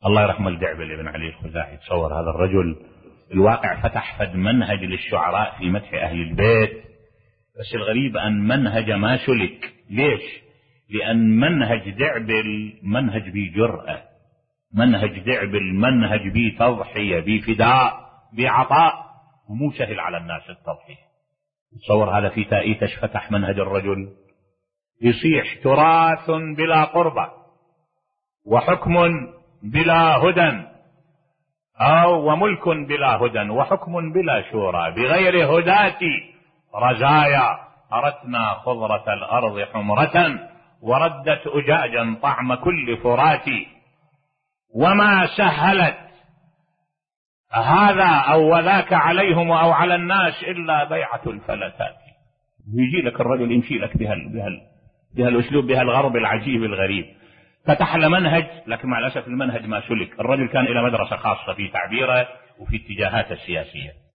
الله يرحمه الدعبل بن علي الخزاعي. تصور هذا الرجل الواقع فتح فد منهج للشعراء في مدح أهل البيت، بس الغريب أن منهج ما سلك. ليش؟ لأن منهج دعبل منهج بجرأة، منهج دعبل منهج بتضحية بفداء بعطاء، ومو سهل على الناس التضحية. تصور هذا في تأيتش فتح منهج الرجل، يصيح تراث بلا قربة وحكم بلا هدى، أو وملك بلا هدى وحكم بلا شورى، بغير هداة رزايا أردنا خضرة الأرض حمرة، وردت أجاجا طعم كل فرات، وما سهلت هذا أو وذاك عليهم أو على الناس إلا بيعة الفلتات. يجي لك الرجل يمشي لك بهالأسلوب، بهالغرب العجيب الغريب. فتح له منهج، لكن مع الأسف المنهج ما سلك. الرجل كان إلى مدرسة خاصة في تعبيره وفي اتجاهاته السياسية.